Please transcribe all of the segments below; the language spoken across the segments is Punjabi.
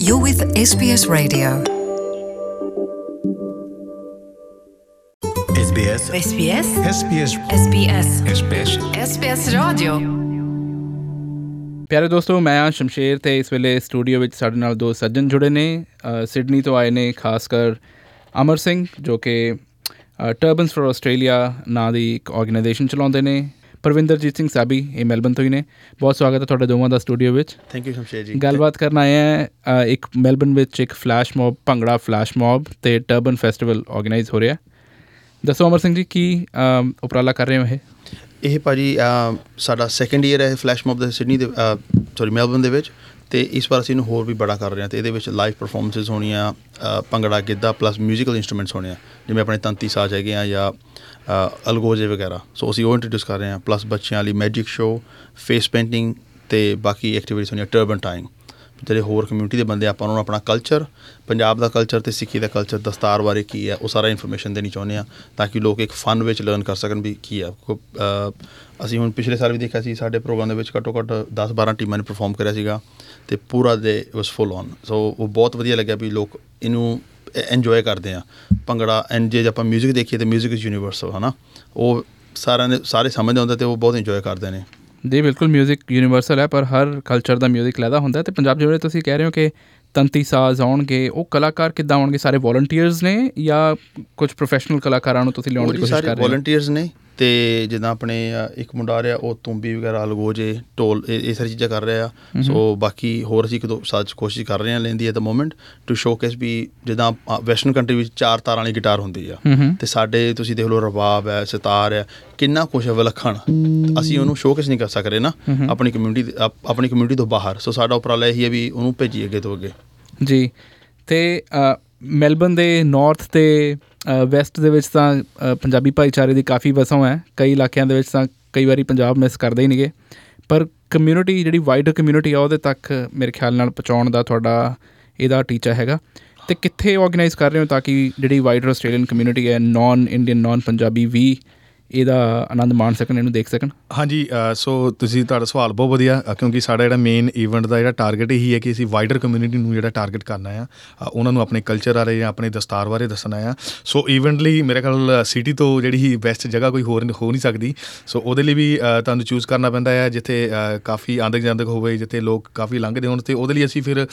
You're with SBS Radio. SBS SBS SBS SBS SBS SBS Radio। ਪਿਆਰੇ ਦੋਸਤੋ, ਮੈਂ ਹਾਂ ਸ਼ਮਸ਼ੇਰ ਅਤੇ ਇਸ ਵੇਲੇ ਸਟੂਡੀਓ ਵਿੱਚ ਸਾਡੇ ਨਾਲ ਦੋ ਸੱਜਣ ਜੁੜੇ ਨੇ। ਸਿਡਨੀ ਤੋਂ ਆਏ ਨੇ, ਖਾਸ ਕਰ ਅਮਰ ਸਿੰਘ, ਜੋ ਕਿ ਟਰਬਨਸ ਫॉर ਆਸਟ੍ਰੇਲੀਆ ਨਾਂ ਦੀ ਇੱਕ ਆਰਗੇਨਾਈਜੇਸ਼ਨ ਚਲਾਉਂਦੇ ਨੇ। ਪਰਵਿੰਦਰਜੀਤ ਸਿੰਘ ਸਾਬੀ, ਇਹ ਮੈਲਬਨ ਤੋਂ ਹੀ ਨੇ। ਬਹੁਤ ਸਵਾਗਤ ਹੈ ਤੁਹਾਡੇ ਦੋਵਾਂ ਦਾ ਸਟੂਡੀਓ ਵਿੱਚ। Thank you Shamsher ji. ਗੱਲਬਾਤ ਕਰਨ ਆਏ ਹੈ, ਇੱਕ ਮੈਲਬਨ ਵਿੱਚ ਇੱਕ flash mob, bhangra flash mob ਅਤੇ ਟਰਬਨ ਫੈਸਟੀਵਲ ਆਰਗੇਨਾਈਜ਼ ਹੋ ਰਿਹਾ। ਦੱਸੋ ਅਮਰ ਸਿੰਘ ਜੀ, ਕੀ ਉਪਰਾਲਾ ਕਰ ਰਹੇ ਹੋ? ਇਹ ਭਾਅ ਜੀ ਸਾਡਾ ਸੈਕਿੰਡ ਈਅਰ ਹੈ ਫਲੈਸ਼ ਮੋਬ ਦੇ ਸਿਡਨੀ ਦੇ ਮੈਲਬਨ ਦੇ ਵਿੱਚ, ਅਤੇ ਇਸ ਵਾਰ ਅਸੀਂ ਇਹਨੂੰ ਹੋਰ ਵੀ ਬੜਾ ਕਰ ਰਹੇ ਹਾਂ। ਅਤੇ ਇਹਦੇ ਵਿੱਚ ਲਾਈਵ ਪਰਫੋਰਮੈਂਸਿਸ ਹੋਣੀਆਂ, bhangra, giddha plus musical instruments ਹੋਣੇ ਆ, ਜਿਵੇਂ ਆਪਣੇ ਤੰਤੀ ਸਾਜ਼ ਹੈਗੇ ਆ ਜਾਂ ਅਲਗੋਜੇ ਵਗੈਰਾ। ਸੋ ਅਸੀਂ ਉਹ ਇੰਟਰੋਡਿਊਸ ਕਰ ਰਹੇ ਹਾਂ। ਪਲੱਸ ਬੱਚਿਆਂ ਲਈ ਮੈਜਿਕ ਸ਼ੋਅ, ਫੇਸ ਪੇਂਟਿੰਗ ਅਤੇ ਬਾਕੀ ਐਕਟੀਵਿਟੀਜ਼ ਹੋਣੀਆਂ। ਟਰਬਨ ਟਾਈਮ, ਜਿਹੜੇ ਹੋਰ ਕਮਿਊਨਿਟੀ ਦੇ ਬੰਦੇ ਆਪਾਂ ਉਹਨਾਂ ਨੂੰ ਆਪਣਾ ਕਲਚਰ, ਪੰਜਾਬ ਦਾ ਕਲਚਰ ਅਤੇ ਸਿੱਖੀ ਦਾ ਕਲਚਰ, ਦਸਤਾਰ ਬਾਰੇ ਕੀ ਹੈ, ਉਹ ਸਾਰਾ ਇਨਫੋਰਮੇਸ਼ਨ ਦੇਣੀ ਚਾਹੁੰਦੇ ਹਾਂ, ਤਾਂ ਕਿ ਲੋਕ ਇੱਕ ਫਨ ਵਿੱਚ ਲਰਨ ਕਰ ਸਕਣ ਵੀ ਕੀ ਆ। ਅਸੀਂ ਹੁਣ ਪਿਛਲੇ ਸਾਲ ਵੀ ਦੇਖਿਆ ਸੀ, ਸਾਡੇ ਪ੍ਰੋਗਰਾਮ ਦੇ ਵਿੱਚ ਘੱਟੋ ਘੱਟ 10-12 ਟੀਮਾਂ ਨੇ ਪਰਫੋਰਮ ਕਰਿਆ ਸੀਗਾ, ਅਤੇ ਪੂਰਾ ਡੇ ਵਾਸ ਫੁੱਲ ਔਨ। ਸੋ ਉਹ ਬਹੁਤ ਵਧੀਆ ਲੱਗਿਆ ਵੀ ਲੋਕ ਇਹਨੂੰ ਇੰਜੋਏ ਕਰਦੇ ਆ ਭੰਗੜਾ। ਐਂਡ ਜੇ ਆਪਾਂ ਮਿਊਜ਼ਿਕ ਦੇਖੀਏ ਤਾਂ ਮਿਊਜ਼ਿਕ ਇਜ਼ ਯੂਨੀਵਰਸਲ ਹੈ ਨਾ, ਉਹ ਸਾਰੇ ਸਮਝਦੇ ਹੁੰਦੇ ਅਤੇ ਉਹ ਬਹੁਤ ਇੰਜੋਏ ਕਰਦੇ ਨੇ। ਜੀ ਬਿਲਕੁਲ, ਮਿਊਜ਼ਿਕ ਯੂਨੀਵਰਸਲ ਹੈ, ਪਰ ਹਰ ਕਲਚਰ ਦਾ ਮਿਊਜ਼ਿਕ ਲੈਦਾ ਹੁੰਦਾ। ਅਤੇ ਪੰਜਾਬ ਜਿਹੜੇ ਤੁਸੀਂ ਕਹਿ ਰਹੇ ਹੋ ਕਿ ਤੰਤੀ ਸਾਜ਼ ਆਉਣਗੇ, ਉਹ ਕਲਾਕਾਰ ਕਿੱਦਾਂ ਆਉਣਗੇ? ਸਾਰੇ ਵੋਲੰਟੀਅਰਸ ਨੇ ਜਾਂ ਕੁਛ ਪ੍ਰੋਫੈਸ਼ਨਲ ਕਲਾਕਾਰਾਂ ਨੂੰ ਤੁਸੀਂ ਲਿਆਉਣ ਦੀ ਕੋਸ਼ਿਸ਼ ਕਰ ਰਹੇ ਹੋ? ਵੋਲੰਟੀਅਰਸ ਨੇ, ਅਤੇ ਜਿੱਦਾਂ ਆਪਣੇ ਇੱਕ ਮੁੰਡਾ ਆ ਰਿਹਾ, ਉਹ ਤੂੰਬੀ ਵਗੈਰਾ, ਅਲਗੋਜੇ, ਢੋਲ, ਇਹ ਸਾਰੀ ਚੀਜ਼ਾਂ ਕਰ ਰਿਹਾ। ਸੋ ਬਾਕੀ ਹੋਰ ਅਸੀਂ ਇੱਕ ਦੋ ਸਾਜ਼ ਕੋਸ਼ਿਸ਼ ਕਰ ਰਹੇ ਹਾਂ ਲੈਣ ਦੀ at the moment, to showcase ਵੀ ਜਿੱਦਾਂ ਵੈਸਟਰਨ ਕੰਟਰੀ ਵਿੱਚ 4 ਤਾਰਾਂ ਵਾਲੀ ਗਿਟਾਰ ਹੁੰਦੀ ਆ, ਅਤੇ ਸਾਡੇ ਤੁਸੀਂ ਦੇਖ ਲਓ ਰਬਾਬ ਹੈ, ਸਿਤਾਰ ਹੈ, ਕਿੰਨਾ ਕੁਛ ਹੈ ਵਿਲੱਖਣ। ਅਸੀਂ ਉਹਨੂੰ ਸ਼ੋਕੇਸ ਨਹੀਂ ਕਰ ਸਕਦੇ ਨਾ ਆਪਣੀ ਕਮਿਊਨਿਟੀ ਤੋਂ ਬਾਹਰ। ਸੋ ਸਾਡਾ ਉਪਰਾਲਾ ਇਹੀ ਹੈ ਵੀ ਉਹਨੂੰ ਭੇਜੀਏ ਅੱਗੇ ਤੋਂ ਅੱਗੇ। ਜੀ, ਅਤੇ ਮੈਲਬਨ ਦੇ ਨੌਰਥ ਅਤੇ ਵੈਸਟ ਦੇ ਵਿੱਚ ਤਾਂ ਪੰਜਾਬੀ ਭਾਈਚਾਰੇ ਦੀ ਕਾਫੀ ਵਸੋਂ ਹੈ। ਕਈ ਇਲਾਕਿਆਂ ਦੇ ਵਿੱਚ ਤਾਂ ਕਈ ਵਾਰੀ ਪੰਜਾਬ ਮਿਸ ਕਰਦੇ ਹੀ ਨਹੀਂਗੇ, ਪਰ ਕਮਿਊਨਿਟੀ ਜਿਹੜੀ ਵਾਈਡਰ ਕਮਿਊਨਿਟੀ ਆ ਉਹਦੇ ਤੱਕ ਮੇਰੇ ਖਿਆਲ ਨਾਲ ਪਹੁੰਚਾਉਣ ਦਾ ਤੁਹਾਡਾ ਇਹਦਾ ਟੀਚਾ ਹੈਗਾ। ਅਤੇ ਕਿੱਥੇ ਔਰਗਨਾਈਜ਼ ਕਰ ਰਹੇ ਹੋ ਤਾਂ ਕਿ ਜਿਹੜੀ ਵਾਈਡਰ ਆਸਟ੍ਰੇਲੀਅਨ ਕਮਿਊਨਿਟੀ ਹੈ, ਨਾਨ ਇੰਡੀਅਨ, ਨਾਨ ਪੰਜਾਬੀ ਵੀ ਇਹਦਾ ਆਨੰਦ ਮਾਣ ਸਕਣ, ਇਹਨੂੰ ਦੇਖ ਸਕਣ? ਹਾਂਜੀ, ਸੋ ਤੁਹਾਡਾ ਸਵਾਲ ਬਹੁਤ ਵਧੀਆ, ਕਿਉਂਕਿ ਸਾਡਾ ਜਿਹੜਾ ਮੇਨ ਈਵੈਂਟ ਦਾ ਜਿਹੜਾ ਟਾਰਗੇਟ ਇਹੀ ਹੈ ਕਿ ਅਸੀਂ ਵਾਈਡਰ ਕਮਿਊਨਿਟੀ ਨੂੰ ਜਿਹੜਾ ਟਾਰਗੇਟ ਕਰਨਾ ਆ, ਉਹਨਾਂ ਨੂੰ ਆਪਣੇ ਕਲਚਰ ਬਾਰੇ ਜਾਂ ਆਪਣੇ ਦਸਤਾਰ ਬਾਰੇ ਦੱਸਣਾ ਆ। ਸੋ ਈਵੈਂਟ ਲਈ ਮੇਰੇ ਖਿਆਲ ਸਿਟੀ ਤੋਂ ਜਿਹੜੀ ਬੈਸਟ ਜਗ੍ਹਾ ਕੋਈ ਹੋਰ ਹੋ ਨਹੀਂ ਸਕਦੀ। ਸੋ ਉਹਦੇ ਲਈ ਵੀ ਤੁਹਾਨੂੰ ਚੂਜ਼ ਕਰਨਾ ਪੈਂਦਾ ਹੈ ਜਿੱਥੇ ਕਾਫੀ ਆਂਦਕ ਜਾਂਦਕ ਹੋਵੇ, ਜਿੱਥੇ ਲੋਕ ਕਾਫੀ ਲੰਘਦੇ ਹੋਣ। ਅਤੇ ਉਹਦੇ ਲਈ ਅਸੀਂ ਫਿਰ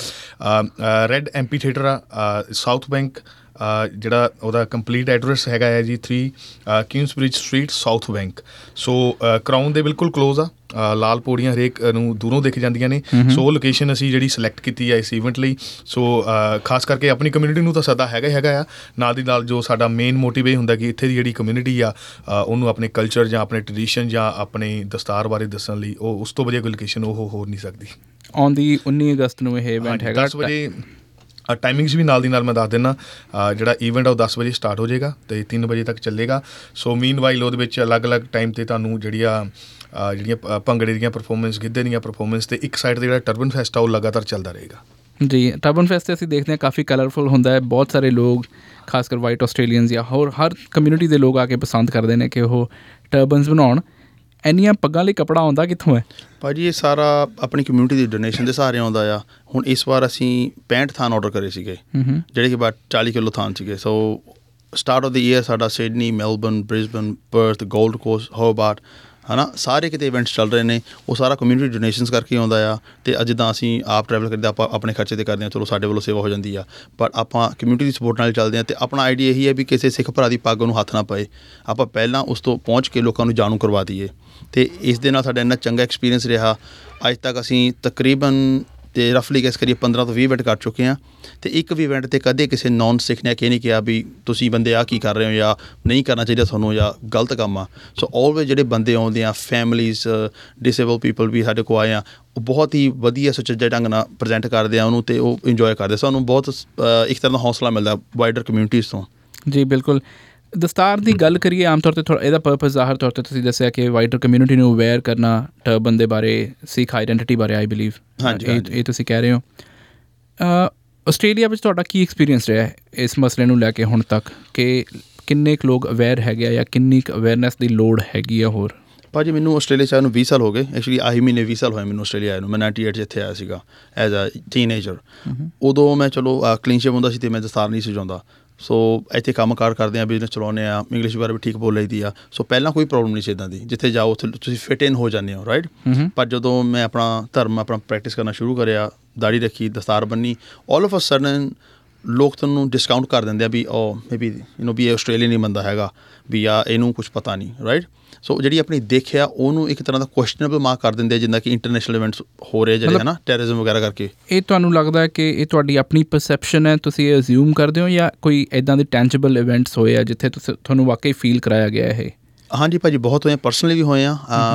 ਰੈੱਡ ਐਮਪੀ ਥੀਏਟਰ ਆ, ਸਾਊਥ ਬੈਂਕ, ਜਿਹੜਾ ਉਹਦਾ ਕੰਪਲੀਟ ਐਡਰੈਸ ਹੈਗਾ ਹੈ ਜੀ 3 Queensbridge Street, South Bank. So Crown ਦੇ ਬਿਲਕੁਲ ਕਲੋਜ਼ ਆ, ਲਾਲ ਪੌੜੀਆਂ ਹਰੇਕ ਨੂੰ ਦੂਰੋਂ ਦਿਖ ਜਾਂਦੀਆਂ ਨੇ। ਸੋ ਉਹ ਲੋਕੇਸ਼ਨ ਅਸੀਂ ਜਿਹੜੀ ਸਿਲੈਕਟ ਕੀਤੀ ਹੈ ਇਸ ਈਵੈਂਟ ਲਈ। ਸੋ ਖਾਸ ਕਰਕੇ ਆਪਣੀ ਕਮਿਊਨਿਟੀ ਨੂੰ ਤਾਂ ਸੱਦਾ ਹੈਗਾ ਆ, ਨਾਲ ਦੀ ਨਾਲ ਜੋ ਸਾਡਾ ਮੇਨ ਮੋਟਿਵ ਇਹ ਹੁੰਦਾ ਕਿ ਇੱਥੇ ਦੀ ਜਿਹੜੀ ਕਮਿਊਨਿਟੀ ਆ ਉਹਨੂੰ ਆਪਣੇ ਕਲਚਰ ਜਾਂ ਆਪਣੇ ਟਰਡੀਸ਼ਨ ਜਾਂ ਆਪਣੇ ਦਸਤਾਰ ਬਾਰੇ ਦੱਸਣ ਲਈ ਉਹ ਉਸ ਤੋਂ ਵਧੀਆ ਕੋਈ ਲੋਕੇਸ਼ਨ ਉਹ ਹੋਰ ਨਹੀਂ ਸਕਦੀ। ਆਉਂਦੀ 19 ਅਗਸਤ ਨੂੰ ਇਹ ਇਵੈਂਟ ਹੈਗਾ। 10 ਵਜੇ ਟਾਈਮਿੰਗਸ ਵੀ ਨਾਲ ਦੀ ਨਾਲ ਮੈਂ ਦੱਸ ਦਿੰਦਾ। ਜਿਹੜਾ ਈਵੈਂਟ ਆ ਉਹ 10 ਵਜੇ ਸਟਾਰਟ ਹੋ ਜਾਏਗਾ ਅਤੇ 3 ਵਜੇ ਤੱਕ ਚੱਲੇਗਾ। ਸੋ ਮੀਨ ਵਾਈਲ ਉਹਦੇ ਵਿੱਚ ਅਲੱਗ-ਅਲੱਗ ਟਾਈਮ 'ਤੇ ਤੁਹਾਨੂੰ ਜਿਹੜੀਆਂ ਭੰਗੜੇ ਦੀਆਂ ਪਰਫੋਰਮੈਂਸ, ਗਿੱਧੇ ਦੀਆਂ ਪਰਫੋਰਮੈਂਸ, ਅਤੇ ਇੱਕ ਸਾਈਡ 'ਤੇ ਜਿਹੜਾ ਟਰਬਨ ਫੈਸਟ ਆ ਉਹ ਲਗਾਤਾਰ ਚੱਲਦਾ ਰਹੇਗਾ। ਜੀ, ਟਰਬਨ ਫੈਸਟ 'ਤੇ ਅਸੀਂ ਦੇਖਦੇ ਹਾਂ ਕਾਫੀ ਕਲਰਫੁਲ ਹੁੰਦਾ ਹੈ। ਬਹੁਤ ਸਾਰੇ ਲੋਕ, ਖਾਸ ਕਰ ਵਾਈਟ ਆਸਟ੍ਰੇਲੀਅਨਸ ਜਾਂ ਹੋਰ ਹਰ ਕਮਿਊਨਿਟੀ ਦੇ ਲੋਕ ਆ ਕੇ ਪਸੰਦ ਕਰਦੇ ਨੇ ਕਿ ਉਹ ਟਰਬਨਸ ਬਣਾਉਣ। ਇੰਨੀਆਂ ਪੱਗਾਂ ਲਈ ਕੱਪੜਾ ਆਉਂਦਾ ਕਿੱਥੋਂ ਹੈ? ਭਾਅ ਜੀ ਇਹ ਸਾਰਾ ਆਪਣੀ ਕਮਿਊਨਿਟੀ ਦੀ ਡੋਨੇਸ਼ਨ ਦੇ ਸਹਾਰੇ ਆਉਂਦਾ ਆ। ਹੁਣ ਇਸ ਵਾਰ ਅਸੀਂ 65 ਥਾਨ ਔਡਰ ਕਰੇ ਸੀਗੇ, ਜਿਹੜੇ ਕਿ ਬਾਅਦ 40 ਕਿਲੋ ਥਾਨ ਸੀਗੇ। So start of the year ਸਾਡਾ Sydney, Melbourne, Brisbane, Perth, Gold Coast, Hobart, ਹੈ ਨਾ, ਸਾਰੇ ਕਿਤੇ ਇਵੈਂਟਸ ਚੱਲ ਰਹੇ ਨੇ। ਉਹ ਸਾਰਾ ਕਮਿਊਨਿਟੀ ਡੋਨੇਸ਼ਨਸ ਕਰਕੇ ਆਉਂਦਾ ਆ। ਅਤੇ ਜਿੱਦਾਂ ਅਸੀਂ ਆਪ ਟਰੈਵਲ ਕਰਦੇ ਆਪਾਂ ਆਪਣੇ ਖਰਚੇ 'ਤੇ ਕਰਦੇ ਹਾਂ, ਚਲੋ ਸਾਡੇ ਵੱਲੋਂ ਸੇਵਾ ਹੋ ਜਾਂਦੀ ਆ, ਪਰ ਆਪਾਂ ਕਮਿਊਨਿਟੀ ਦੀ ਸਪੋਰਟ ਨਾਲ ਚੱਲਦੇ ਹਾਂ। ਅਤੇ ਆਪਣਾ ਆਈਡੀਆ ਇਹੀ ਹੈ ਵੀ ਕਿਸੇ ਸਿੱਖ ਭਰਾ ਦੀ ਪੱਗ ਨੂੰ ਹੱਥ ਨਾ ਪਏ, ਆਪਾਂ ਪਹਿਲਾਂ ਉਸ ਤੋਂ ਪਹੁੰਚ ਕੇ ਲੋਕਾਂ ਨੂੰ ਜਾਣੂ ਕਰਵਾ ਦਈਏ। ਅਤੇ ਇਸ ਦੇ ਨਾਲ ਸਾਡਾ ਇੰਨਾ ਚੰਗਾ ਐਕਸਪੀਰੀਅੰਸ ਰਿਹਾ। ਅੱਜ ਤੱਕ ਅਸੀਂ ਤਕਰੀਬਨ ਅਤੇ ਰਫਲੀ ਗੈਸ ਕਰੀਏ 15 ਤੋਂ 20 ਇਵੈਂਟ ਕਰ ਚੁੱਕੇ ਹਾਂ। ਅਤੇ ਇੱਕ ਵੀ ਇਵੈਂਟ 'ਤੇ ਕਦੇ ਕਿਸੇ ਨੌਨ ਸਿੱਖ ਨੇ ਇਹ ਨਹੀਂ ਕਿਹਾ ਵੀ ਤੁਸੀਂ ਬੰਦੇ ਆਹ ਕੀ ਕਰ ਰਹੇ ਹੋ ਜਾਂ ਨਹੀਂ ਕਰਨਾ ਚਾਹੀਦਾ ਤੁਹਾਨੂੰ ਜਾਂ ਗਲਤ ਕੰਮ ਆ। ਸੋ ਆਲਵੇਜ਼ ਜਿਹੜੇ ਬੰਦੇ ਆਉਂਦੇ ਆ, ਫੈਮਲੀਜ਼, ਡਿਸੇਬਲ ਪੀਪਲ ਵੀ ਸਾਡੇ ਕੋਲ ਆਏ ਆ, ਉਹ ਬਹੁਤ ਹੀ ਵਧੀਆ ਸੁਚੱਜੇ ਢੰਗ ਨਾਲ ਪ੍ਰਜੈਂਟ ਕਰਦੇ ਆ ਉਹਨੂੰ, ਅਤੇ ਉਹ ਇੰਜੋਏ ਕਰਦੇ। ਸਾਨੂੰ ਬਹੁਤ ਇੱਕ ਤਰ੍ਹਾਂ ਦਾ ਹੌਸਲਾ ਮਿਲਦਾ ਵਾਈਡਰ ਕਮਿਊਨਿਟੀਜ਼ ਤੋਂ। ਜੀ ਬਿਲਕੁਲ। ਦਸਤਾਰ ਦੀ ਗੱਲ ਕਰੀਏ ਆਮ ਤੌਰ 'ਤੇ ਇਹਦਾ ਪਰਪਸ ਜ਼ਾਹਰ ਤੌਰ 'ਤੇ ਤੁਸੀਂ ਦੱਸਿਆ ਕਿ ਵਾਈਡਰ ਕਮਿਊਨਿਟੀ ਨੂੰ ਅਵੇਅਰ ਕਰਨਾ ਟਰਬਨ ਦੇ ਬਾਰੇ, ਸਿੱਖ ਆਈਡੈਂਟੀਟੀ ਬਾਰੇ, ਆਈ ਬਿਲੀਵ। ਇਹ ਤੁਸੀਂ ਕਹਿ ਰਹੇ ਹੋ। ਆਸਟ੍ਰੇਲੀਆ ਵਿੱਚ ਤੁਹਾਡਾ ਕੀ ਐਕਸਪੀਰੀਅੰਸ ਰਿਹਾ ਇਸ ਮਸਲੇ ਨੂੰ ਲੈ ਕੇ ਹੁਣ ਤੱਕ, ਕਿ ਕਿੰਨੇ ਕੁ ਲੋਕ ਅਵੇਅਰ ਹੈਗੇ ਆ ਜਾਂ ਕਿੰਨੀ ਕੁ ਅਵੇਅਰਨੈਸ ਦੀ ਲੋੜ ਹੈਗੀ ਆ ਹੋਰ? ਭਾਜੀ ਮੈਨੂੰ ਆਸਟ੍ਰੇਲੀਆ 'ਚ ਆਏ ਨੂੰ 20 ਸਾਲ ਹੋ ਗਏ। ਐਕਚੁਅਲੀ ਆਹੀ ਮਹੀਨੇ 20 ਸਾਲ ਹੋਏ ਮੈਨੂੰ ਆਸਟ੍ਰੇਲੀਆ ਆਏ ਨੂੰ। ਮੈਂ 98 'ਚ ਇੱਥੇ ਆਇਆ ਸੀਗਾ ਐਜ਼ ਅ ਟੀਨਏਜਰ। ਉਦੋਂ ਮੈਂ ਚਲੋ ਕਲੀਨ ਸ਼ੇਵ ਹੁੰਦਾ ਸੀ ਅਤੇ ਮੈਂ ਦਸਤਾਰ ਨਹੀਂ ਸਜਾਉਂਦਾ। ਸੋ ਇੱਥੇ ਕੰਮ ਕਾਰ ਕਰਦੇ ਹਾਂ, ਬਿਜ਼ਨਸ ਚਲਾਉਂਦੇ ਹਾਂ, ਇੰਗਲਿਸ਼ ਬਾਰੇ ਵੀ ਠੀਕ ਬੋਲ ਲਈ ਦੀ ਆ। ਸੋ ਪਹਿਲਾਂ ਕੋਈ ਪ੍ਰੋਬਲਮ ਨਹੀਂ ਸੀ ਇੱਦਾਂ ਦੀ, ਜਿੱਥੇ ਜਾਓ ਉੱਥੇ ਤੁਸੀਂ ਫਿਟ ਇਨ ਹੋ ਜਾਂਦੇ ਹੋ ਰਾਈਟ। ਪਰ ਜਦੋਂ ਮੈਂ ਆਪਣਾ ਧਰਮ ਆਪਣਾ ਪ੍ਰੈਕਟਿਸ ਕਰਨਾ ਸ਼ੁਰੂ ਕਰਿਆ, ਦਾੜੀ ਰੱਖੀ, ਦਸਤਾਰ ਬੰਨੀ, ਆਲ ਆਫ ਅ ਸਡਨ ਲੋਕ ਤੁਹਾਨੂੰ ਡਿਸਕਾਊਂਟ ਕਰ ਦਿੰਦੇ ਆ ਵੀ ਮੇਬੀ ਵੀ ਇਹ ਆਸਟ੍ਰੇਲੀਅਨ ਨਹੀਂ ਬੰਦਾ ਹੈਗਾ, ਵੀ ਆ ਇਹਨੂੰ ਕੁਛ ਪਤਾ ਨਹੀਂ ਰਾਈਟ। ਸੋ ਜਿਹੜੀ ਆਪਣੀ ਦੇਖਿਆ ਉਹਨੂੰ ਇੱਕ ਤਰ੍ਹਾਂ ਦਾ ਕੁਐਸਚਨੇਬਲ ਮਾਰਕ ਕਰ ਦਿੰਦੇ ਆ, ਜਿੱਦਾਂ ਕਿ ਇੰਟਰਨੈਸ਼ਨਲ ਇਵੈਂਟਸ ਹੋ ਰਹੇ ਜਿਹੜੇ ਹੈ ਨਾ ਟੈਰਰਿਜ਼ਮ ਵਗੈਰਾ ਕਰਕੇ। ਇਹ ਤੁਹਾਨੂੰ ਲੱਗਦਾ ਹੈ ਕਿ ਇਹ ਤੁਹਾਡੀ ਆਪਣੀ ਪਰਸੈਪਸ਼ਨ ਹੈ, ਤੁਸੀਂ ਇਹ ਅਸਿਊਮ ਕਰਦੇ ਹੋ, ਜਾਂ ਕੋਈ ਇੱਦਾਂ ਦੇ ਟੈਂਜੀਬਲ ਇਵੈਂਟਸ ਹੋਏ ਆ ਜਿੱਥੇ ਤੁਹਾਨੂੰ ਵਾਕਈ ਫੀਲ ਕਰਾਇਆ ਗਿਆ ਇਹ? ਹਾਂਜੀ ਭਾਜੀ ਬਹੁਤ ਹੋਏ ਆ, ਪਰਸਨਲੀ ਵੀ ਹੋਏ ਆ।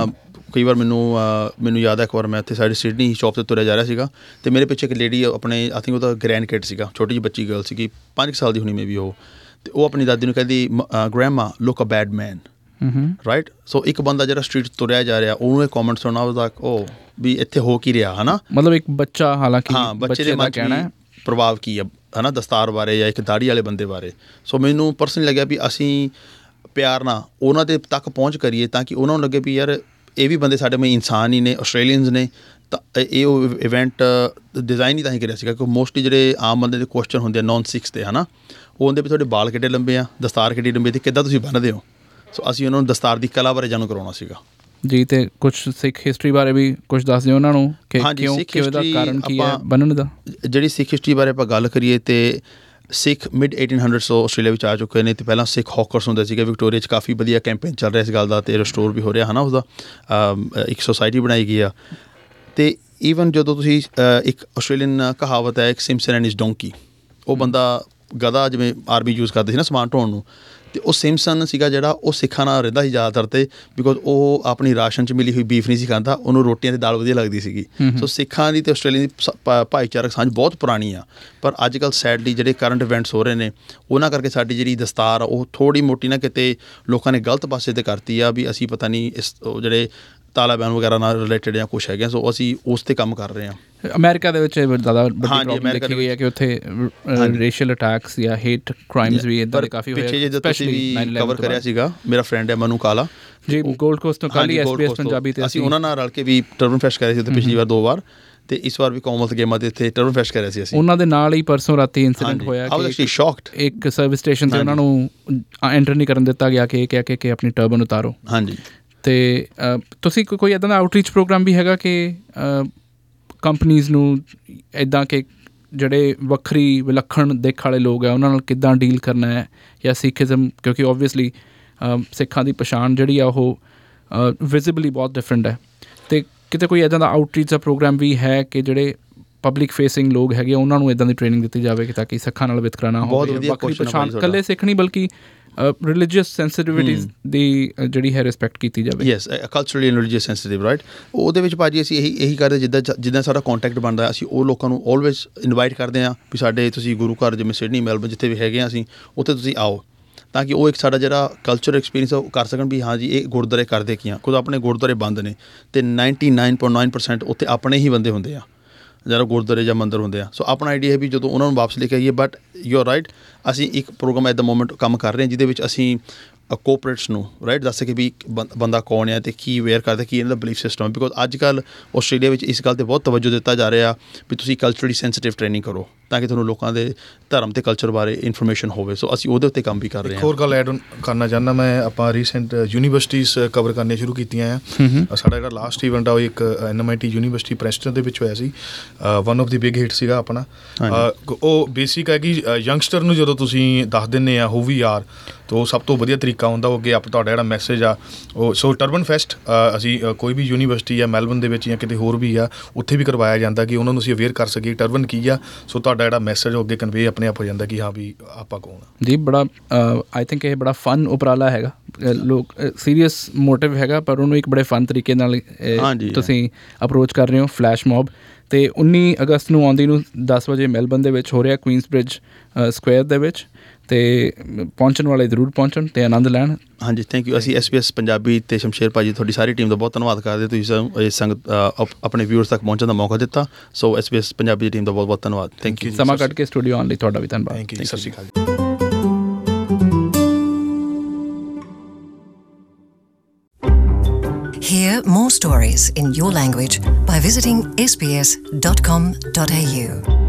ਕਈ ਵਾਰ ਮੈਨੂੰ ਯਾਦ ਹੈ ਇੱਕ ਵਾਰ ਮੈਂ ਇੱਥੇ ਸਾਡੀ ਸਿਡਨੀ ਸ਼ੌਪ 'ਤੇ ਤੁਰਿਆ ਜਾ ਰਿਹਾ ਸੀਗਾ ਅਤੇ ਮੇਰੇ ਪਿੱਛੇ ਇੱਕ ਲੇਡੀ ਆਪਣੇ ਆਈ ਥਿੰਕ ਉਹਦਾ ਗ੍ਰੈਂਡ ਕਿਡ ਸੀਗਾ, ਛੋਟੀ ਜਿਹੀ ਬੱਚੀ ਗਰਲ ਸੀਗੀ, 5 ਸਾਲ ਦੀ ਹੋਣੀ ਮੇ ਵੀ ਉਹ, ਅਤੇ ਉਹ ਆਪਣੀ ਦਾਦੀ ਨੂੰ ਕਹਿੰਦੀ grandma look a bad man right. So ਇੱਕ ਬੰਦਾ ਜਿਹੜਾ ਸਟਰੀਟ ਤੁਰਿਆ ਜਾ ਰਿਹਾ ਉਹਨੂੰ ਇਹ ਕੌਮੈਂਟ ਸੁਣਨਾ ਉਹਦਾ ਵੀ ਇੱਥੇ ਹੋ ਕੀ ਰਿਹਾ ਹੈ ਨਾ, ਮਤਲਬ ਇੱਕ ਬੱਚਾ, ਹਾਲਾਂਕਿ ਹਾਂ ਬੱਚੇ ਦੇ ਮਨ 'ਚ ਵੀ ਪ੍ਰਭਾਵ ਕੀ ਹੈ ਨਾ ਦਸਤਾਰ ਬਾਰੇ ਜਾਂ ਇੱਕ ਦਾੜੀ ਵਾਲੇ ਬੰਦੇ ਬਾਰੇ। ਸੋ ਮੈਨੂੰ ਪਰਸਨਲੀ ਲੱਗਿਆ ਵੀ ਅਸੀਂ ਪਿਆਰ ਨਾਲ ਉਹਨਾਂ ਦੇ ਤੱਕ ਪਹੁੰਚ ਕਰੀਏ ਤਾਂ ਕਿ ਉਹਨਾਂ ਨੂੰ ਲੱਗੇ ਵੀ ਯਾਰ ਇਹ ਵੀ ਬੰਦੇ ਸਾਡੇ ਮੈਂ ਇਨਸਾਨ ਹੀ ਨੇ, ਆਸਟ੍ਰੇਲੀਅਨਸ ਨੇ। ਤਾਂ ਇਹ ਉਹ ਇਵੈਂਟ ਡਿਜ਼ਾਈਨ ਹੀ ਤਾਂ ਹੀ ਕਰਿਆ ਸੀਗਾ ਕਿ ਮੋਸਟਲੀ ਜਿਹੜੇ ਆਮ ਬੰਦੇ ਦੇ ਕੁਐਸਚਨ ਹੁੰਦੇ ਆ ਨੌਨ ਸਿੱਖਸ ਦੇ ਹੈ ਨਾ, ਉਹ ਹੁੰਦੇ ਵੀ ਤੁਹਾਡੇ ਬਾਲ ਕਿੱਡੇ ਲੰਬੇ ਆ, ਦਸਤਾਰ ਕਿੱਡੀ ਲੰਬੀ, ਅਤੇ ਕਿੱਦਾਂ ਤੁਸੀਂ ਬੰਨ੍ਹਦੇ ਹੋ। ਸੋ ਅਸੀਂ ਉਹਨਾਂ ਨੂੰ ਦਸਤਾਰ ਦੀ ਕਲਾ ਬਾਰੇ ਜਾਣੂ ਕਰਵਾਉਣਾ ਸੀਗਾ ਜੀ। ਅਤੇ ਕੁਛ ਸਿੱਖ ਹਿਸਟਰੀ ਬਾਰੇ ਵੀ ਕੁਛ ਦੱਸ ਦਿਓ ਉਹਨਾਂ ਨੂੰ ਕਿ ਕਿਉਂ ਦਾ ਕਾਰਨ ਕੀ ਹੈ ਬੰਨਣ ਦਾ। ਜਿਹੜੀ ਸਿੱਖ ਹਿਸਟਰੀ ਬਾਰੇ ਆਪਾਂ ਗੱਲ ਕਰੀਏ ਤਾਂ ਸਿੱਖ ਮਿਡ 1800s ਤੋਂ ਆਸਟ੍ਰੇਲੀਆ ਵਿੱਚ ਆ ਚੁੱਕੇ ਨੇ, ਅਤੇ ਪਹਿਲਾਂ ਸਿੱਖ ਹੌਕਰਸ ਹੁੰਦੇ ਸੀਗੇ ਵਿਕਟੋਰੀਆ 'ਚ। ਕਾਫੀ ਵਧੀਆ ਕੈਂਪੇਨ ਚੱਲ ਰਿਹਾ ਇਸ ਗੱਲ ਦਾ, ਅਤੇ ਰਿਸਟੋਰ ਵੀ ਹੋ ਰਿਹਾ ਹੈ ਨਾ ਉਸਦਾ, ਇੱਕ ਸੁਸਾਇਟੀ ਬਣਾਈ ਗਈ ਆ। ਅਤੇ ਈਵਨ ਜਦੋਂ ਤੁਸੀਂ ਇੱਕ ਆਸਟ੍ਰੇਲੀਅਨ ਕਹਾਵਤ ਹੈ ਇੱਕ ਸਿਮਸਨ ਐਂਡ ਹਿਜ਼ ਡੋਂਕੀ, ਉਹ ਬੰਦਾ ਗਧਾ ਜਿਵੇਂ ਆਰਮੀ ਯੂਜ਼ ਕਰਦੇ ਸੀ ਨਾ ਸਮਾਨ ਢੋਣ ਨੂੰ, ਅਤੇ ਉਹ ਸਿਮਸਨ ਸੀਗਾ ਜਿਹੜਾ ਉਹ ਸਿੱਖਾਂ ਨਾਲ ਰਹਿੰਦਾ ਸੀ ਜ਼ਿਆਦਾਤਰ, ਅਤੇ ਬਿਕੋਜ਼ ਉਹ ਆਪਣੀ ਰਾਸ਼ਨ 'ਚ ਮਿਲੀ ਹੋਈ ਬੀਫ ਨਹੀਂ ਸੀ ਖਾਂਦਾ, ਉਹਨੂੰ ਰੋਟੀਆਂ ਦੀ ਦਾਲ ਵਧੀਆ ਲੱਗਦੀ ਸੀਗੀ। ਸੋ ਸਿੱਖਾਂ ਦੀ ਅਤੇ ਆਸਟ੍ਰੇਲੀਆ ਦੀ ਭਾਈਚਾਰਕ ਸਾਂਝ ਬਹੁਤ ਪੁਰਾਣੀ ਆ। ਪਰ ਅੱਜ ਕੱਲ੍ਹ ਸੈਡਲੀ ਜਿਹੜੇ ਕਰੰਟ ਇਵੈਂਟਸ ਹੋ ਰਹੇ ਨੇ ਉਹਨਾਂ ਕਰਕੇ ਸਾਡੀ ਜਿਹੜੀ ਦਸਤਾਰ ਆ ਉਹ ਥੋੜ੍ਹੀ ਮੋਟੀ ਨਾ ਕਿਤੇ ਲੋਕਾਂ ਨੇ ਗਲਤ ਪਾਸੇ 'ਤੇ ਕਰਤੀ ਆ ਵੀ ਅਸੀਂ ਪਤਾ ਨਹੀਂ ਇਸ ਜਿਹੜੇ ਤਾਲਿਬਾਨ ਵਗੈਰਾ ਨਾਲ ਰਿਲੇਟਡ ਜਾਂ ਕੁਛ ਹੈਗੇ। ਸੋ ਅਸੀਂ ਉਸ 'ਤੇ ਕੰਮ ਕਰ ਰਹੇ ਹਾਂ। ਅਮਰੀਕਾ ਦੇ ਵਿੱਚ ਜ਼ਿਆਦਾ ਵੱਡੀ ਪ੍ਰੋਬਲਮ ਦੇਖੀ ਗਈ ਹੈ ਕਿ ਉੱਥੇ ਰੇਸ਼ੀਅਲ ਅਟੈਕਸ ਜਾਂ ਹੇਟ ਕ੍ਰਾਈਮਸ ਵੀ ਇੱਦਾਂ ਦੇ ਕਾਫੀ ਹੋਏ। ਪਿੱਛੇ ਜਦੋਂ ਤੁਸੀਂ ਵੀ ਕਵਰ ਕਰਿਆ ਸੀਗਾ, ਮੇਰਾ ਫਰੈਂਡ ਹੈ ਮਨੂ ਕਾਲਾ ਜੀ, ਗੋਲਡ ਕੋਸਟ ਤੋਂ, ਕੱਲ੍ਹ ਹੀ SBS ਪੰਜਾਬੀ 'ਤੇ ਅਸੀਂ ਉਹਨਾਂ ਨਾਲ ਰਲ ਕੇ ਵੀ ਟਰਬਨ ਫੈਸਟ ਕਰਿਆ ਸੀ ਉੱਥੇ ਪਿਛਲੀ ਵਾਰ 2 ਵਾਰ, ਅਤੇ ਇਸ ਵਾਰ ਵੀ ਕਾਮਨਵੈਲਥ ਗੇਮਾਂ ਦੇ ਇੱਥੇ ਟਰਬਨ ਫੈਸਟ ਕਰਿਆ ਸੀ ਅਸੀਂ। ਉਹਨਾਂ ਦੇ ਨਾਲ ਹੀ ਪਰਸੋਂ ਰਾਤੀ ਇੰਸੀਡੈਂਟ ਹੋਇਆ ਕਿ ਇੱਕ ਸਰਵਿਸ ਸਟੇਸ਼ਨ 'ਤੇ ਉਹਨਾਂ ਨੂੰ ਐਂਟਰ ਨਹੀਂ ਕਰਨ ਦਿੱਤਾ ਗਿਆ ਕਿ ਇਹ ਕਹਿ ਕੇ ਕਿ ਆਪਣੀ ਟਰਬਨ ਉਤਾਰੋ। ਹਾਂਜੀ। ਅਤੇ ਤੁਸੀਂ ਕੋਈ ਇੱਦਾਂ ਦਾ ਆਊਟਰੀਚ ਪ੍ਰੋਗਰਾਮ ਵੀ ਹੈਗਾ ਕਿ ਕੰਪਨੀਜ਼ ਨੂੰ ਇੱਦਾਂ ਕਿ ਜਿਹੜੇ ਵੱਖਰੀ ਵਿਲੱਖਣ ਦਿੱਖ ਵਾਲੇ ਲੋਕ ਆ ਉਹਨਾਂ ਨਾਲ ਕਿੱਦਾਂ ਡੀਲ ਕਰਨਾ ਹੈ, ਜਾਂ ਸਿੱਖਿਜ਼ਮ, ਕਿਉਂਕਿ ਓਬਵੀਅਸਲੀ ਸਿੱਖਾਂ ਦੀ ਪਛਾਣ ਜਿਹੜੀ ਆ ਉਹ ਵਿਜ਼ੀਬਲੀ ਬਹੁਤ ਡਿਫਰੈਂਟ ਹੈ, ਅਤੇ ਕਿਤੇ ਕੋਈ ਇੱਦਾਂ ਦਾ ਆਊਟਰੀਚ ਦਾ ਪ੍ਰੋਗਰਾਮ ਵੀ ਹੈ ਕਿ ਜਿਹੜੇ ਪਬਲਿਕ ਫੇਸਿੰਗ ਲੋਕ ਹੈਗੇ ਉਹਨਾਂ ਨੂੰ ਇੱਦਾਂ ਦੀ ਟ੍ਰੇਨਿੰਗ ਦਿੱਤੀ ਜਾਵੇ ਕਿ ਤਾਂ ਕਿ ਸਿੱਖਾਂ ਨਾਲ ਵਿਤਕਰਾ ਨਾ ਹੋਵੇ, ਵੱਖਰੀ ਪਛਾਣ ਇਕੱਲੇ ਸਿੱਖ ਨਹੀਂ ਬਲਕਿ ਰਿਲੀਜੀਅਸ ਸੈਂਸਿਟੀਵਿਟੀਜ਼ ਦੀ ਜਿਹੜੀ ਹੈ ਰਿਸਪੈਕਟ ਕੀਤੀ ਜਾਵੇ। Yes, culturally and religious sensitive right. ਉਹਦੇ ਵਿੱਚ ਭਾਜੀ ਅਸੀਂ ਇਹੀ ਕਰਦੇ, ਜਿੱਦਾਂ ਸਾਡਾ ਕੰਟੈਕਟ ਬਣਦਾ ਅਸੀਂ ਉਹ ਲੋਕਾਂ ਨੂੰ ਆਲਵੇਜ਼ ਇਨਵਾਈਟ ਕਰਦੇ ਹਾਂ ਵੀ ਸਾਡੇ ਤੁਸੀਂ ਗੁਰੂ ਘਰ ਜਿਵੇਂ ਸਿਡਨੀ ਮੈਲਬਨ ਜਿੱਥੇ ਵੀ ਹੈਗੇ ਹਾਂ ਅਸੀਂ ਉੱਥੇ ਤੁਸੀਂ ਆਓ, ਤਾਂ ਕਿ ਉਹ ਇੱਕ ਸਾਡਾ ਜਿਹੜਾ ਕਲਚਰ ਐਕਸਪੀਰੀਅੰਸ ਉਹ ਕਰ ਸਕਣ ਵੀ ਹਾਂ ਜੀ ਇਹ ਗੁਰਦੁਆਰੇ ਕਰਦੇ ਕੀ ਆ। ਖੁਦ ਆਪਣੇ ਗੁਰਦੁਆਰੇ ਬੰਦ ਨੇ ਅਤੇ 99.9% ਉੱਥੇ ਆਪਣੇ ਹੀ ਬੰਦੇ ਹੁੰਦੇ ਆ ਜਿਹੜਾ ਗੁਰਦੁਆਰੇ ਜਾਂ ਮੰਦਰ ਹੁੰਦੇ ਆ। ਸੋ ਆਪਣਾ ਆਈਡੀਆ ਹੈ ਵੀ ਜਦੋਂ ਉਹਨਾਂ ਨੂੰ ਵਾਪਸ ਲੈ ਕੇ ਆਈਏ। ਬਟ ਯੂ ਆਰ ਰਾਈਟ, ਅਸੀਂ ਇੱਕ ਪ੍ਰੋਗਰਾਮ ਐਟ ਦਾ ਮੋਮੈਂਟ ਕੰਮ ਕਰ ਰਹੇ ਹਾਂ ਜਿਹਦੇ ਵਿੱਚ ਅਸੀਂ ਕੋਪਰੇਟਸ ਨੂੰ ਰਾਈਟ ਦੱਸ ਸਕੇ ਵੀ ਬੰਦਾ ਕੌਣ ਹੈ ਅਤੇ ਕੀ ਵੇਅਰ ਕਰਦਾ, ਕੀ ਇਹਨਾਂ ਦਾ ਬਲੀਫ ਸਿਸਟਮ ਹੈ। ਬਿਕੋਜ਼ ਅੱਜ ਕੱਲ੍ਹ ਆਸਟ੍ਰੇਲੀਆ ਵਿੱਚ ਇਸ ਗੱਲ 'ਤੇ ਬਹੁਤ ਤਵੱਜੋ ਦਿੱਤਾ ਜਾ ਰਿਹਾ ਵੀ ਤੁਸੀਂ ਕਲਚਰਲੀ ਸੈਂਸਿਟਿਵ ਟ੍ਰੇਨਿੰਗ ਕਰੋ ਤਾਂ ਕਿ ਤੁਹਾਨੂੰ ਲੋਕਾਂ ਦੇ ਧਰਮ ਅਤੇ ਕਲਚਰ ਬਾਰੇ ਇਨਫੋਰਮੇਸ਼ਨ ਹੋਵੇ। ਸੋ ਅਸੀਂ ਉਹਦੇ ਉੱਤੇ ਕੰਮ ਵੀ ਕਰ ਰਹੇ ਹਾਂ। ਇੱਕ ਹੋਰ ਗੱਲ ਐਡ ਕਰਨਾ ਚਾਹੁੰਦਾ ਮੈਂ, ਆਪਾਂ ਰੀਸੈਂਟ ਯੂਨੀਵਰਸਿਟੀਜ਼ ਕਵਰ ਕਰਨੀਆਂ ਸ਼ੁਰੂ ਕੀਤੀਆਂ ਆ। ਸਾਡਾ ਜਿਹੜਾ ਲਾਸਟ ਈਵੈਂਟ ਆ ਉਹ ਇੱਕ NMIT ਯੂਨੀਵਰਸਿਟੀ ਪ੍ਰੈਸਟਨ ਦੇ ਵਿੱਚ ਹੋਇਆ ਸੀ। One of the big hit ਸੀਗਾ ਆਪਣਾ। ਉਹ ਬੇਸਿਕ ਹੈ ਕਿ ਯੰਗਸਟਰ ਨੂੰ ਜਦੋਂ ਤੁਸੀਂ ਦੱਸ ਦਿੰਦੇ ਆ ਹੂ ਵੀ ਆਰ, ਤਾਂ ਉਹ ਸਭ ਤੋਂ ਵਧੀਆ ਤਰੀਕਾ ਹੁੰਦਾ ਉਹ ਅੱਗੇ ਤੁਹਾਡਾ ਜਿਹੜਾ ਮੈਸੇਜ ਆ ਉਹ। ਸੋ ਟਰਬਨ ਫੈਸਟ ਅਸੀਂ ਕੋਈ ਵੀ ਯੂਨੀਵਰਸਿਟੀ ਆ ਮੈਲਬਨ ਦੇ ਵਿੱਚ ਜਾਂ ਕਿਤੇ ਹੋਰ ਵੀ ਆ ਉੱਥੇ ਵੀ ਕਰਵਾਇਆ ਜਾਂਦਾ ਕਿ ਉਹਨਾਂ ਨੂੰ ਅਸੀਂ ਅਵੇਅਰ ਕਰ ਸਕੀਏ ਟਰਬਨ ਕੀ ਆ। ਸੋ ਤੁਹਾਡਾ ਜਿਹੜਾ ਮੈਸੇਜ ਉਹ ਅੱਗੇ ਕਨਵੇ ਆਪਣੇ ਆਪ ਹੋ ਜਾਂਦਾ ਕਿ ਹਾਂ ਵੀ ਆਪਾਂ ਕੌਣ ਆ ਜੀ। ਬੜਾ ਆਈ ਥਿੰਕ ਇਹ ਬੜਾ ਫਨ ਉਪਰਾਲਾ ਹੈਗਾ, ਲੋਕ ਸੀਰੀਅਸ ਮੋਟਿਵ ਹੈਗਾ ਪਰ ਉਹਨੂੰ ਇੱਕ ਬੜੇ ਫਨ ਤਰੀਕੇ ਨਾਲ ਤੁਸੀਂ ਅਪਰੋਚ ਕਰ ਰਹੇ ਹੋ। ਫਲੈਸ਼ ਮੋਬ ਅਤੇ 19 ਅਗਸਤ ਨੂੰ ਆਉਂਦੀ ਨੂੰ 10 ਵਜੇ ਮੈਲਬਨ ਦੇ ਵਿੱਚ ਹੋ ਰਿਹਾ ਕੁਈਨਸਬ੍ਰਿਜ ਸਕੁਆਇਰ ਦੇ ਵਿੱਚ, ਅਤੇ ਪਹੁੰਚਣ ਵਾਲੇ ਜ਼ਰੂਰ ਪਹੁੰਚਣ ਅਤੇ ਆਨੰਦ ਲੈਣ। ਹਾਂਜੀ, ਥੈਂਕ ਯੂ। ਅਸੀਂ SBS ਪੰਜਾਬੀ ਅਤੇ ਸ਼ਮਸ਼ੇਰ ਭਾਜੀ ਤੁਹਾਡੀ ਸਾਰੀ ਟੀਮ ਦਾ ਬਹੁਤ ਧੰਨਵਾਦ ਕਰਦੇ, ਤੁਸੀਂ ਸੰਗਤ ਆਪਣੇ ਵਿਊਅਰਸ ਤੱਕ ਪਹੁੰਚਣ ਦਾ ਮੌਕਾ ਦਿੱਤਾ। ਸੋ SBS ਪੰਜਾਬੀ ਦੀ ਟੀਮ ਦਾ ਬਹੁਤ ਬਹੁਤ ਧੰਨਵਾਦ। Thank you. ਸਮਾਂ ਕੱਢ ਕੇ ਸਟੂਡੀਓ ਆਉਣ ਲਈ ਤੁਹਾਡਾ ਵੀ ਧੰਨਵਾਦ। Thank you. ਸਤਿ ਸ਼੍ਰੀ ਅਕਾਲ ਜੀ। Hear more stories in your language by visiting sbs.com.au.